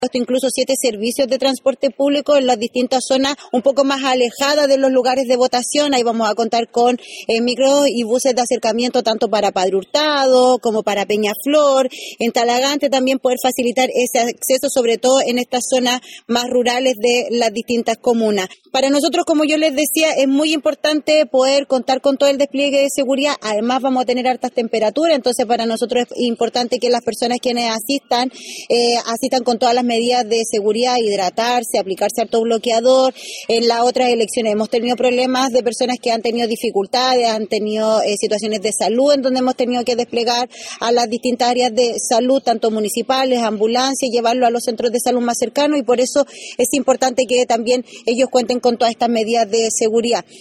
puesto incluso 7 servicios de transporte público en las distintas zonas un poco más alejadas de los lugares de votación. Ahí vamos a contar con micros y buses de acercamiento tanto para Padre Hurtado como para Peñaflor. En Talagante también poder facilitar ese acceso, sobre todo en estas zonas más rurales de las distintas comunas. Para nosotros, como yo les decía, es muy importante poder contar con todo el despliegue de seguridad. Además vamos a tener altas temperaturas, entonces para nosotros es importante que las personas quienes asistan con todas las medidas de seguridad, hidratarse, aplicarse harto bloqueador. En las otras elecciones hemos tenido problemas de personas que han tenido dificultades, han tenido situaciones de salud en donde hemos tenido que desplegar a las distintas áreas de salud, tanto municipales, ambulancias, llevarlo a los centros de salud más cercanos, y por eso es importante que también ellos cuenten con todas estas medidas de seguridad.